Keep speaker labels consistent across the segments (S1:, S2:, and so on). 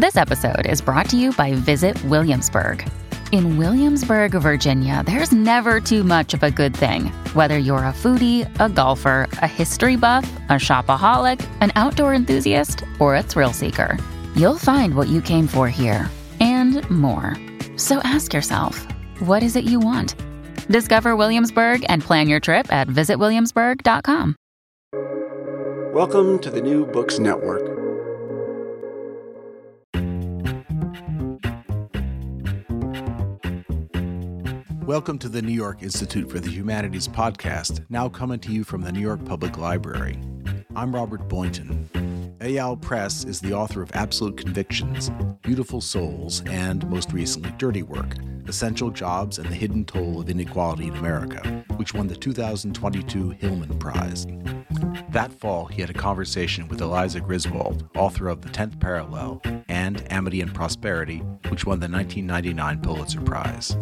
S1: This episode is brought to you by Visit Williamsburg. In Williamsburg, Virginia, there's never too much of a good thing. Whether you're a foodie, a golfer, a history buff, a shopaholic, an outdoor enthusiast, or a thrill seeker, you'll find what you came for here and more. So ask yourself, what is it you want? Discover Williamsburg and plan your trip at visitwilliamsburg.com.
S2: Welcome to the New Books Network.
S3: Welcome to the New York Institute for the Humanities podcast, now coming to you from the New York Public Library. I'm Robert Boynton. Eyal Press is the author of Absolute Convictions, Beautiful Souls, and, most recently, Dirty Work, Essential Jobs and the Hidden Toll of Inequality in America, which won the 2022 Hillman Prize. That fall, he had a conversation with Eliza Griswold, author of The 10th Parallel and Amity and Prosperity, which won the 1999 Pulitzer Prize.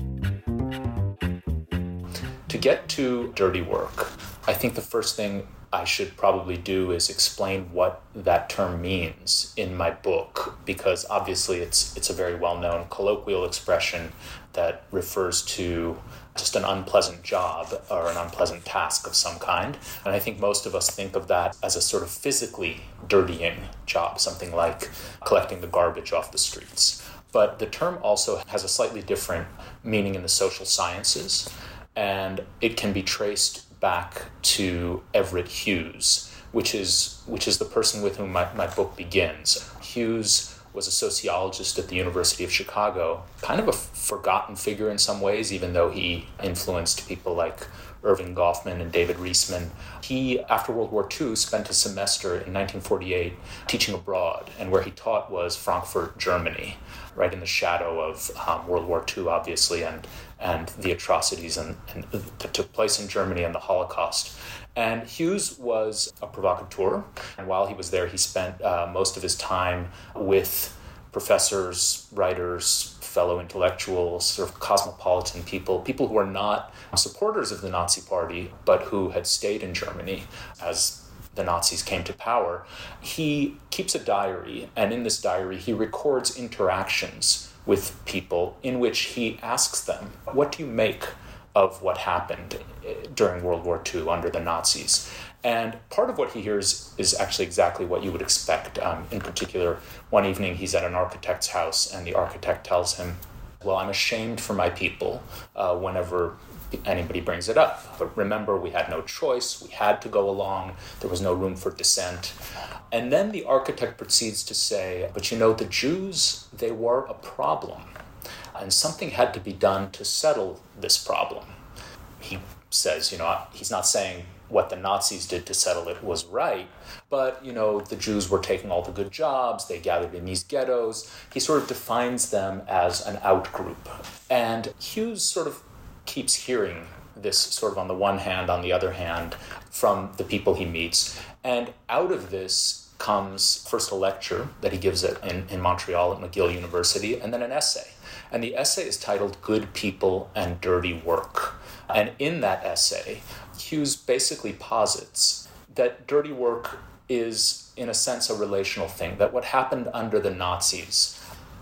S4: To get to Dirty Work, I think the first thing I should probably do is explain what that term means in my book, because obviously it's a very well-known colloquial expression that refers to just an unpleasant job or an unpleasant task of some kind. And I think most of us think of that as a sort of physically dirtying job, something like collecting the garbage off the streets. But the term also has a slightly different meaning in the social sciences, and it can be traced back to Everett Hughes, which is the person with whom my book begins. Hughes was a sociologist at the University of Chicago, kind of a forgotten figure in some ways, even though he influenced people like Irving Goffman and David Reisman. He, after World War II, spent a semester in 1948 teaching abroad, and where he taught was Frankfurt, Germany, right in the shadow of World War II, obviously, and the atrocities that took place in Germany and the Holocaust. And Hughes was a provocateur, and while he was there, he spent most of his time with professors, writers, fellow intellectuals, sort of cosmopolitan people who were not supporters of the Nazi Party, but who had stayed in Germany as the Nazis came to power. He keeps a diary, and in this diary, he records interactions with people in which he asks them, what do you make of what happened during World War II under the Nazis? And part of what he hears is actually exactly what you would expect. In particular, one evening he's at an architect's house, and the architect tells him, well, I'm ashamed for my people whenever anybody brings it up. But remember, we had no choice. We had to go along. There was no room for dissent. And then the architect proceeds to say, but you know, the Jews, they were a problem. And something had to be done to settle this problem. He says, he's not saying what the Nazis did to settle it was right, but, the Jews were taking all the good jobs, they gathered in these ghettos. He sort of defines them as an out-group. And Hughes sort of keeps hearing this sort of on the one hand, on the other hand, from the people he meets. And out of this comes first a lecture that he gives in Montreal at McGill University, and then an essay. And the essay is titled Good People and Dirty Work. And in that essay, Hughes basically posits that dirty work is, in a sense, a relational thing, that what happened under the Nazis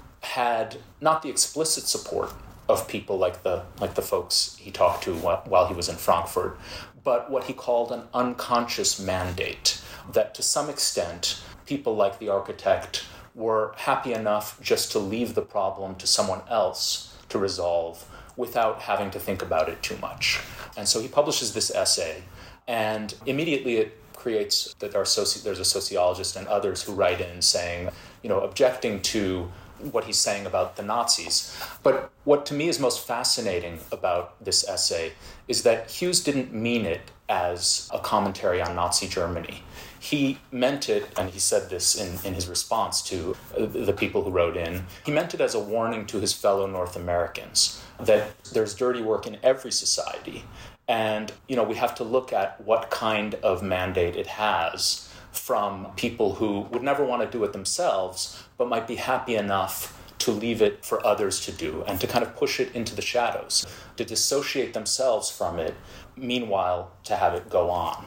S4: had not the explicit support of people like the folks he talked to while he was in Frankfurt, but what he called an unconscious mandate, that to some extent, people like the architect were happy enough just to leave the problem to someone else to resolve without having to think about it too much. And so he publishes this essay, and immediately it creates that there's a sociologist and others who write in saying, objecting to what he's saying about the Nazis. But what to me is most fascinating about this essay is that Hughes didn't mean it as a commentary on Nazi Germany. He meant it, and he said this in his response to the people who wrote in, he meant it as a warning to his fellow North Americans that there's dirty work in every society. And, we have to look at what kind of mandate it has from people who would never want to do it themselves, but might be happy enough to leave it for others to do and to kind of push it into the shadows, to dissociate themselves from it, meanwhile to have it go on.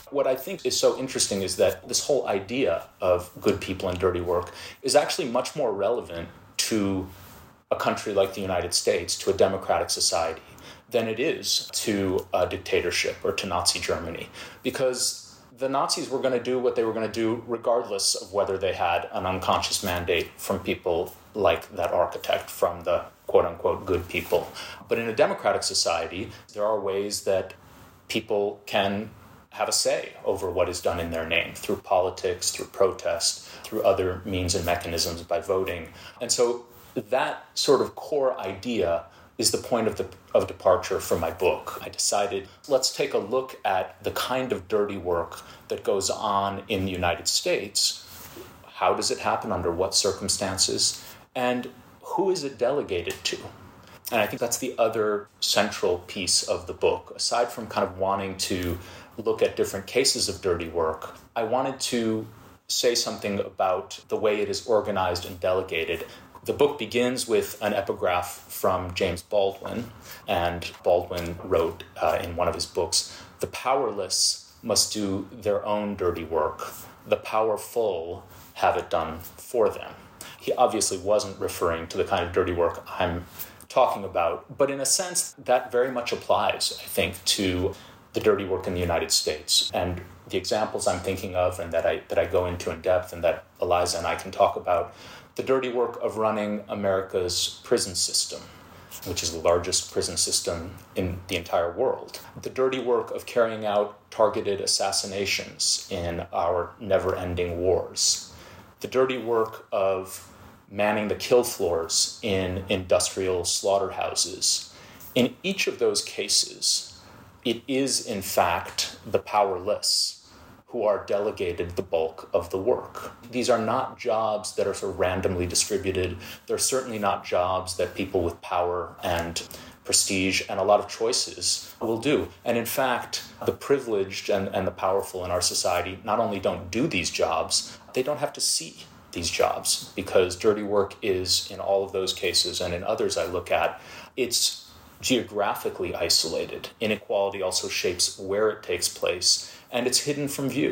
S4: What I think is so interesting is that this whole idea of good people and dirty work is actually much more relevant to a country like the United States, to a democratic society, than it is to a dictatorship or to Nazi Germany. Because the Nazis were going to do what they were going to do regardless of whether they had an unconscious mandate from people like that architect, from the quote-unquote good people. But in a democratic society, there are ways that people can have a say over what is done in their name, through politics, through protest, through other means and mechanisms, by voting. And so that sort of core idea is the point of departure for my book. I decided, let's take a look at the kind of dirty work that goes on in the United States. How does it happen? Under what circumstances? And who is it delegated to? And I think that's the other central piece of the book. Aside from kind of wanting to look at different cases of dirty work, I wanted to say something about the way it is organized and delegated. The book begins with an epigraph from James Baldwin, and Baldwin wrote in one of his books, "The powerless must do their own dirty work. The powerful have it done for them." He obviously wasn't referring to the kind of dirty work I'm talking about, but in a sense, that very much applies, I think, to the dirty work in the United States. And the examples I'm thinking of and that I go into in depth and that Eliza and I can talk about, the dirty work of running America's prison system, which is the largest prison system in the entire world. The dirty work of carrying out targeted assassinations in our never-ending wars. The dirty work of manning the kill floors in industrial slaughterhouses. In each of those cases, it is, in fact, the powerless who are delegated the bulk of the work. These are not jobs that are sort of randomly distributed. They're certainly not jobs that people with power and prestige and a lot of choices will do. And in fact, the privileged and the powerful in our society not only don't do these jobs, they don't have to see these jobs, because dirty work is, in all of those cases and in others I look at, it's geographically isolated. Inequality also shapes where it takes place, and it's hidden from view.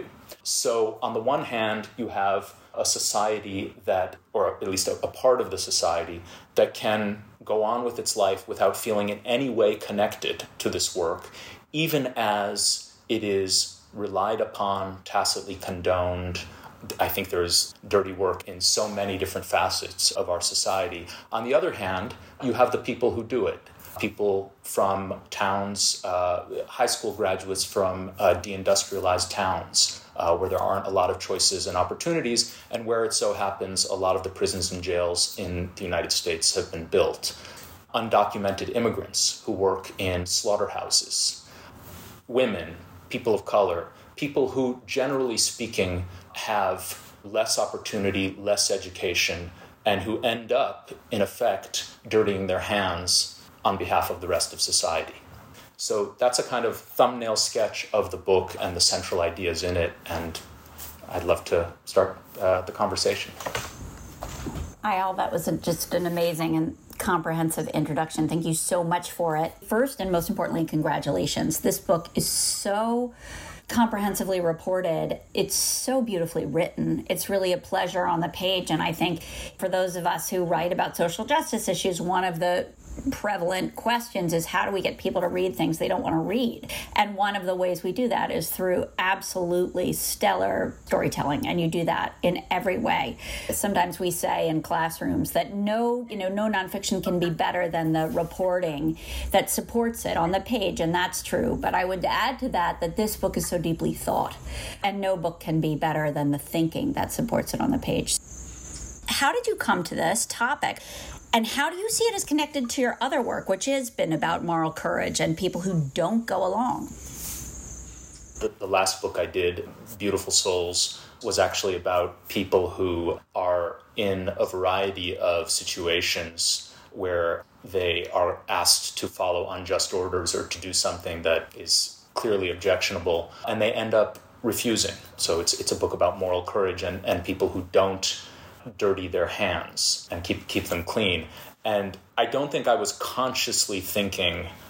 S4: So on the one hand, you have a society that, or at least a part of the society, that can go on with its life without feeling in any way connected to this work, even as it is relied upon, tacitly condoned. I think there's dirty work in so many different facets of our society. On the other hand, you have the people who do it. People from towns, high school graduates from deindustrialized towns, where there aren't a lot of choices and opportunities, and where it so happens a lot of the prisons and jails in the United States have been built. Undocumented immigrants who work in slaughterhouses. Women, people of color, people who, generally speaking, have less opportunity, less education, and who end up, in effect, dirtying their hands on behalf of the rest of society. So that's a kind of thumbnail sketch of the book and the central ideas in it, and I'd love to start the conversation.
S5: Eyal, that was just an amazing and comprehensive introduction. Thank you so much for it. First and most importantly, congratulations. This book is so comprehensively reported. It's so beautifully written. It's really a pleasure on the page. And I think for those of us who write about social justice issues, one of the prevalent questions is, how do we get people to read things they don't want to read? And one of the ways we do that is through absolutely stellar storytelling, and you do that in every way. Sometimes we say in classrooms that no nonfiction can be better than the reporting that supports it on the page, and that's true. But I would add to that this book is so deeply thought, and no book can be better than the thinking that supports it on the page. How did you come to this topic? And how do you see it as connected to your other work, which has been about moral courage and people who don't go along?
S4: The last book I did, Beautiful Souls, was actually about people who are in a variety of situations where they are asked to follow unjust orders or to do something that is clearly objectionable, and they end up refusing. So it's a book about moral courage and people who don't dirty their hands and keep them clean. And I don't think I was consciously thinking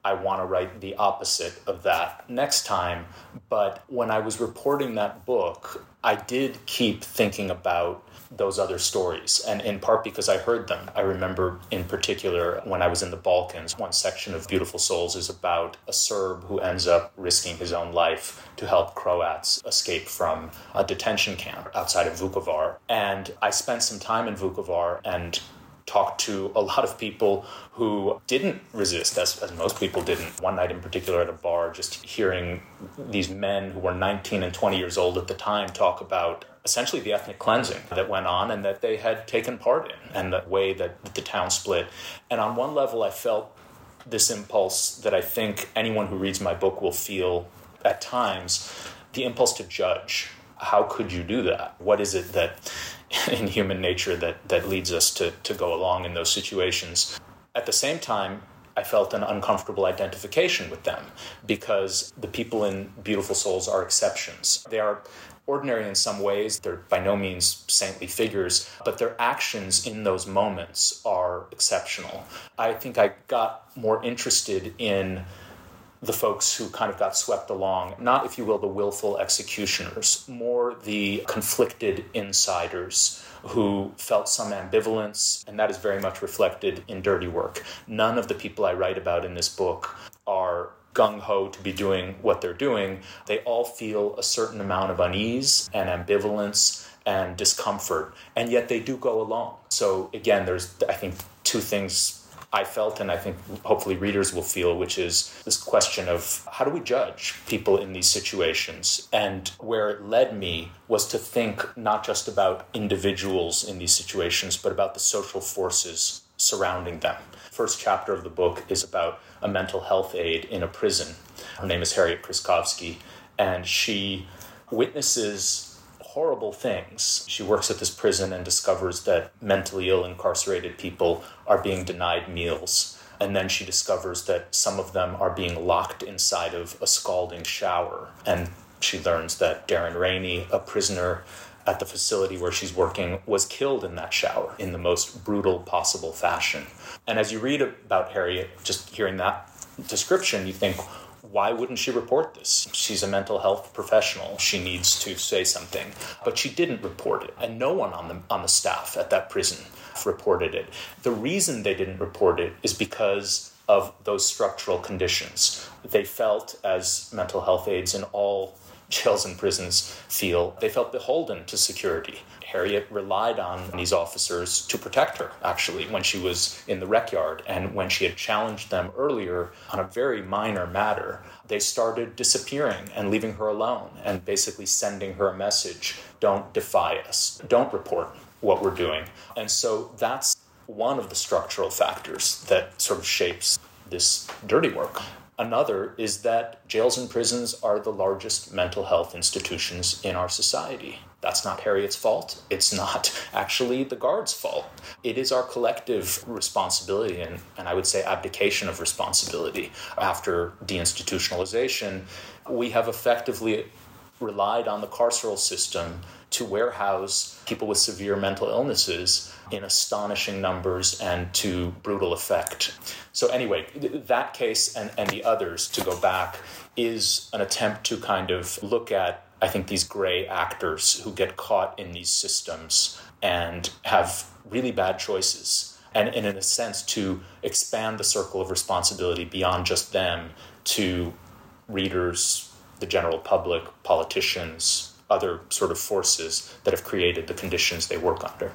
S4: I want to write the opposite of that next time. But when I was reporting that book, I did keep thinking about those other stories, and in part because I heard them. I remember in particular when I was in the Balkans, one section of Beautiful Souls is about a Serb who ends up risking his own life to help Croats escape from a detention camp outside of Vukovar. And I spent some time in Vukovar and talked to a lot of people who didn't resist, as most people didn't. One night in particular at a bar, just hearing these men who were 19 and 20 years old at the time talk about essentially the ethnic cleansing that went on and that they had taken part in, and the way that the town split. And on one level, I felt this impulse that I think anyone who reads my book will feel at times, the impulse to judge. How could you do that? What is it that in human nature that leads us to go along in those situations? At the same time, I felt an uncomfortable identification with them because the people in Beautiful Souls are exceptions. They are ordinary in some ways. They're by no means saintly figures, but their actions in those moments are exceptional. I think I got more interested in the folks who kind of got swept along, not, if you will, the willful executioners, more the conflicted insiders who felt some ambivalence, and that is very much reflected in Dirty Work. None of the people I write about in this book are gung-ho to be doing what they're doing. They all feel a certain amount of unease and ambivalence and discomfort, and yet they do go along. So again, there's, I think, two things I felt, and I think hopefully readers will feel, which is this question of how do we judge people in these situations? And where it led me was to think not just about individuals in these situations, but about the social forces surrounding them. First chapter of the book is about a mental health aide in a prison. Her name is Harriet Kryskovsky, and she witnesses horrible things. She works at this prison and discovers that mentally ill incarcerated people are being denied meals. And then she discovers that some of them are being locked inside of a scalding shower. And she learns that Darren Rainey, a prisoner at the facility where she's working, was killed in that shower in the most brutal possible fashion. And as you read about Harriet, just hearing that description, you think, why wouldn't she report this? She's a mental health professional. She needs to say something. But she didn't report it, and no one on the staff at that prison reported it. The reason they didn't report it is because of those structural conditions. They felt, as mental health aides in all jails and prisons feel, they felt beholden to security. Harriet relied on these officers to protect her, actually, when she was in the rec yard. And when she had challenged them earlier on a very minor matter, they started disappearing and leaving her alone and basically sending her a message: don't defy us, don't report what we're doing. And so that's one of the structural factors that sort of shapes this Dirty Work. Another is that jails and prisons are the largest mental health institutions in our society. That's not Harriet's fault. It's not actually the guards' fault. It is our collective responsibility and I would say abdication of responsibility. After deinstitutionalization, we have effectively relied on the carceral system to warehouse people with severe mental illnesses in astonishing numbers and to brutal effect. So anyway, that case and the others, to go back, is an attempt to kind of look at, I think, these gray actors who get caught in these systems and have really bad choices. And in a sense, to expand the circle of responsibility beyond just them to readers, the general public, politicians, other sort of forces that have created the conditions they work under.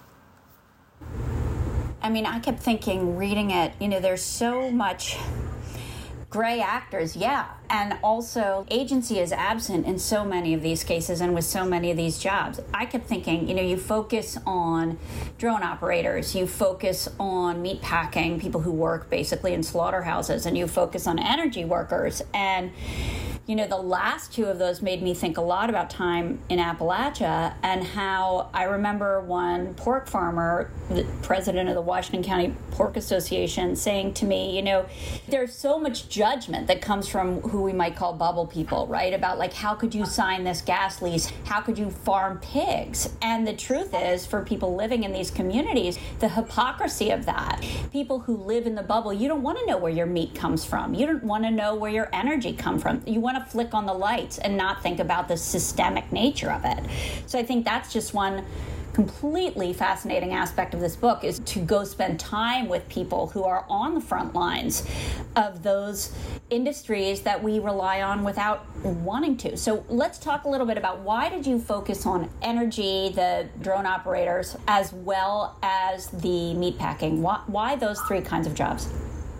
S5: I mean, I kept thinking, reading it, there's so much gray actors, yeah. And also, agency is absent in so many of these cases and with so many of these jobs. I kept thinking, you focus on drone operators, you focus on meat packing, people who work basically in slaughterhouses, and you focus on energy workers. And The last two of those made me think a lot about time in Appalachia and how I remember one pork farmer, the president of the Washington County Pork Association, saying to me, there's so much judgment that comes from who we might call bubble people, right? About like, how could you sign this gas lease? How could you farm pigs? And the truth is, for people living in these communities, the hypocrisy of that. People who live in the bubble, you don't want to know where your meat comes from. You don't want to know where your energy comes from. You want to flick on the lights and not think about the systemic nature of it. So I think that's just one completely fascinating aspect of this book, is to go spend time with people who are on the front lines of those industries that we rely on without wanting to. So let's talk a little bit about, why did you focus on energy, the drone operators, as well as the meatpacking? Why those three kinds of jobs?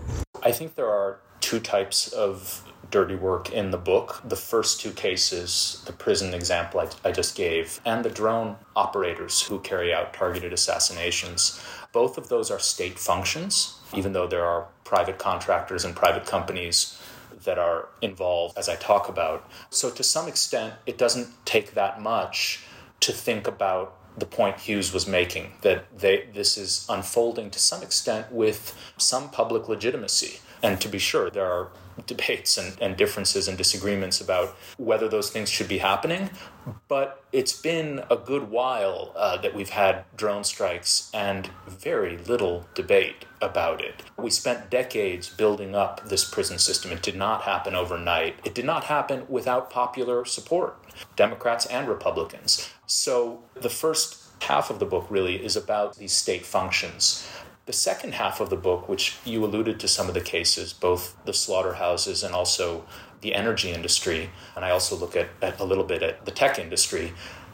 S4: I think there are two types of dirty work in the book. The first two cases, the prison example I just gave, and the drone operators who carry out targeted assassinations, both of those are state functions, even though there are private contractors and private companies that are involved, as I talk about. So to some extent, it doesn't take that much to think about the point Hughes was making, that this is unfolding to some extent with some public legitimacy. And to be sure, there are debates and differences and disagreements about whether those things should be happening. But it's been a good while that we've had drone strikes and very little debate about it. We spent decades building up this prison system. It did not happen overnight. It did not happen without popular support, Democrats and Republicans. So the first half of the book really is about these state functions. The second half of the book, which you alluded to some of the cases, both the slaughterhouses and also the energy industry, and I also look at a little bit at the tech industry,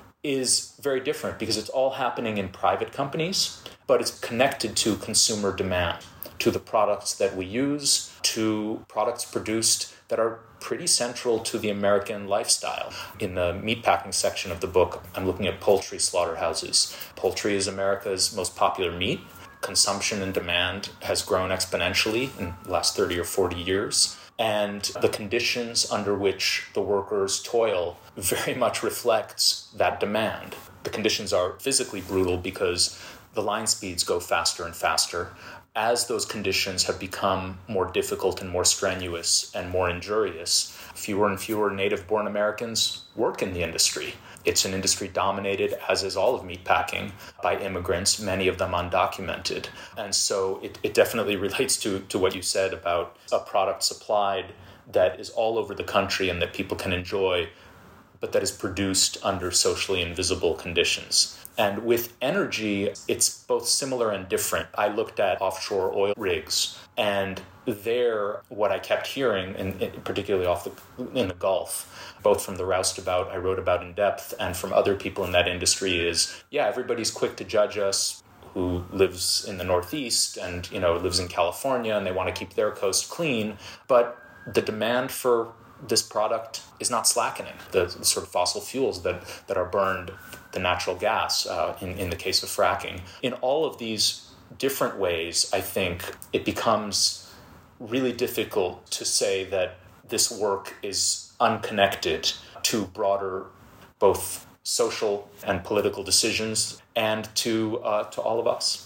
S4: is very different because it's all happening in private companies, but it's connected to consumer demand, to the products that we use, to products produced that are pretty central to the American lifestyle. In the meatpacking section of the book, I'm looking at poultry slaughterhouses. Poultry is America's most popular meat. Consumption and demand has grown exponentially in the last 30 or 40 years. And the conditions under which the workers toil very much reflects that demand. The conditions are physically brutal because the line speeds go faster and faster. As those conditions have become more difficult and more strenuous and more injurious, fewer and fewer native-born Americans work in the industry. It's an industry dominated, as is all of meatpacking, by immigrants, many of them undocumented. And so it definitely relates to what you said about a product supplied that is all over the country and that people can enjoy, but that is produced under socially invisible conditions. And with energy, it's both similar and different. I looked at offshore oil rigs, and there, what I kept hearing, and particularly in the Gulf, both from the roustabout I wrote about in depth and from other people in that industry, is, everybody's quick to judge us who lives in the Northeast and, lives in California, and they want to keep their coast clean. But the demand for this product is not slackening. The sort of fossil fuels that are burned, the natural gas, in the case of fracking. In all of these different ways, I think it becomes really difficult to say that this work is unconnected to broader, both social and political decisions, and to all of us.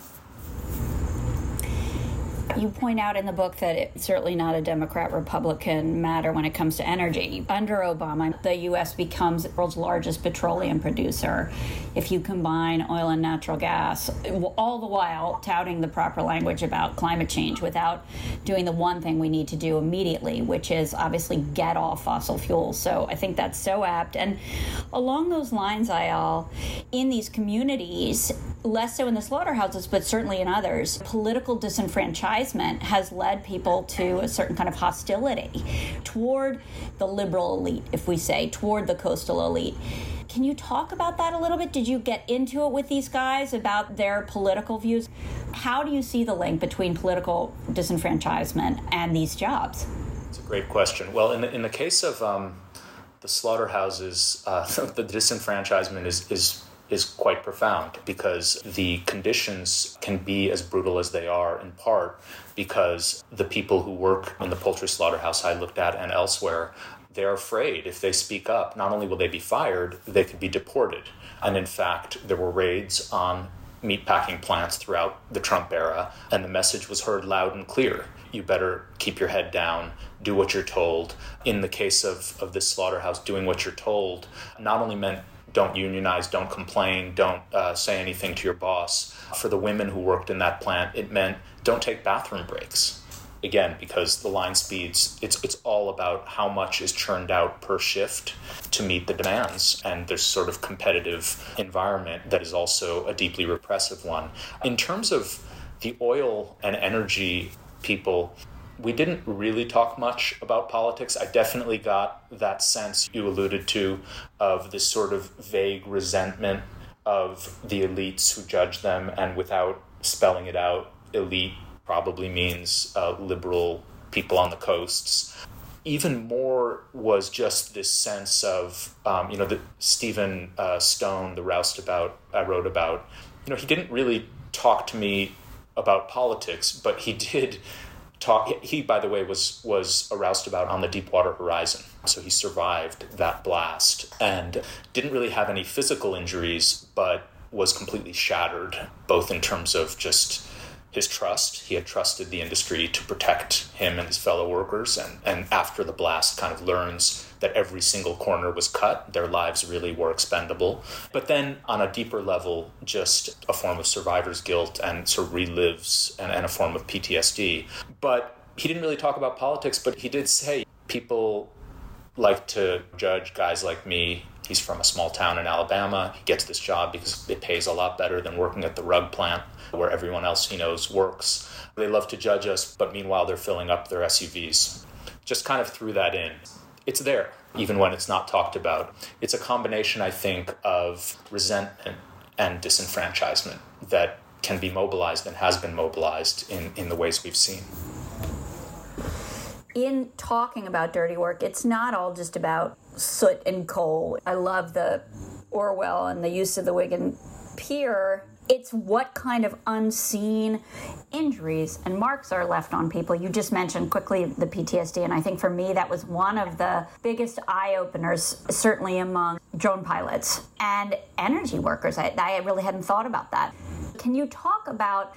S5: You point out in the book that it's certainly not a Democrat-Republican matter when it comes to energy. Under Obama, the U.S. becomes the world's largest petroleum producer. If you combine oil and natural gas, all the while touting the proper language about climate change without doing the one thing we need to do immediately, which is obviously get off fossil fuels. So I think that's so apt. And along those lines, Eyal, in these communities, less so in the slaughterhouses, but certainly in others, political disenfranchisement has led people to a certain kind of hostility toward the liberal elite, if we say, toward the coastal elite. Can you talk about that a little bit? Did you get into it with these guys about their political views? How do you see the link between political disenfranchisement and these jobs?
S4: It's a great question. Well, in the case of the slaughterhouses, the disenfranchisement is quite profound because the conditions can be as brutal as they are, in part because the people who work in the poultry slaughterhouse I looked at and elsewhere they're afraid if they speak up, not only will they be fired, they could be deported. And in fact, there were raids on meatpacking plants throughout the Trump era, and the message was heard loud and clear. You better keep your head down, do what you're told. In the case of this slaughterhouse, doing what you're told not only meant don't unionize, don't complain, don't say anything to your boss. For the women who worked in that plant, it meant don't take bathroom breaks. Again, because the line speeds, it's all about how much is churned out per shift to meet the demands. And there's sort of competitive environment that is also a deeply repressive one. In terms of the oil and energy people, we didn't really talk much about politics. I definitely got that sense you alluded to of this sort of vague resentment of the elites who judge them, and without spelling it out, elite probably means liberal people on the coasts. Even more was just this sense of, the Stephen Stone, the roustabout I wrote about, he didn't really talk to me about politics, but he did talk. He, by the way, was a roustabout on the Deepwater Horizon, so he survived that blast and didn't really have any physical injuries, but was completely shattered, both in terms of just his trust. He had trusted the industry to protect him and his fellow workers, and after the blast kind of learns that every single corner was cut, their lives really were expendable. But then on a deeper level, just a form of survivor's guilt and sort of relives and a form of PTSD. But he didn't really talk about politics, but he did say people like to judge guys like me. He's from a small town in Alabama. He gets this job because it pays a lot better than working at the rug plant where everyone else he knows works. They love to judge us, but meanwhile they're filling up their SUVs. Just kind of threw that in. It's there, even when it's not talked about. It's a combination, I think, of resentment and disenfranchisement that can be mobilized and has been mobilized in the ways we've seen.
S5: In talking about dirty work, it's not all just about soot and coal. I love the Orwell and the use of the Wigan Pier. It's what kind of unseen injuries and marks are left on people. You just mentioned quickly the PTSD, and I think for me that was one of the biggest eye-openers, certainly among drone pilots and energy workers. I really hadn't thought about that. Can you talk about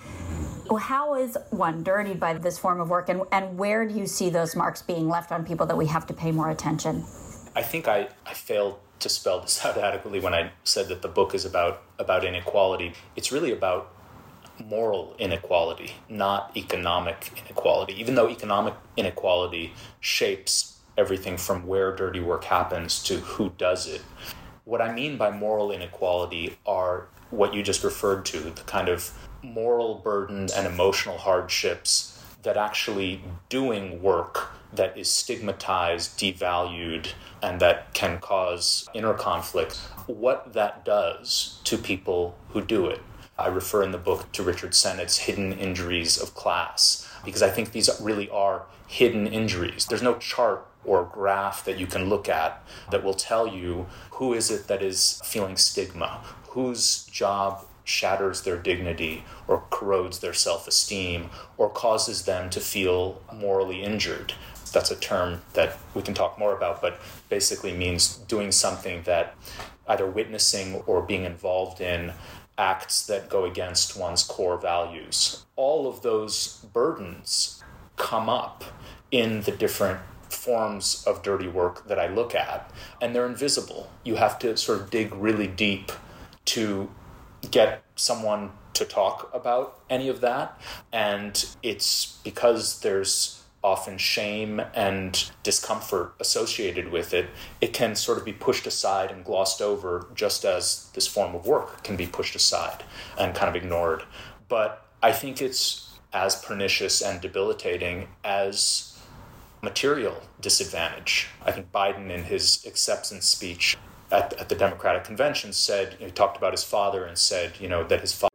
S5: how is one dirtied by this form of work, and where do you see those marks being left on people that we have to pay more attention?
S4: I think I failed to spell this out adequately when I said that the book is about inequality. It's really about moral inequality, not economic inequality. Even though economic inequality shapes everything from where dirty work happens to who does it. What I mean by moral inequality are what you just referred to, the kind of moral burden and emotional hardships that actually doing work that is stigmatized, devalued, and that can cause inner conflict, what that does to people who do it. I refer in the book to Richard Sennett's Hidden Injuries of Class, because I think these really are hidden injuries. There's no chart or graph that you can look at that will tell you who is it that is feeling stigma, whose job shatters their dignity or corrodes their self-esteem or causes them to feel morally injured. That's a term that we can talk more about, but basically means doing something that either witnessing or being involved in acts that go against one's core values. All of those burdens come up in the different forms of dirty work that I look at, and they're invisible. You have to sort of dig really deep to get someone to talk about any of that, and it's because there's often shame and discomfort associated with it. It can sort of be pushed aside and glossed over, just as this form of work can be pushed aside and kind of ignored. But I think it's as pernicious and debilitating as material disadvantage. I think Biden, in his acceptance speech at the Democratic Convention, said, he talked about his father and said, that his father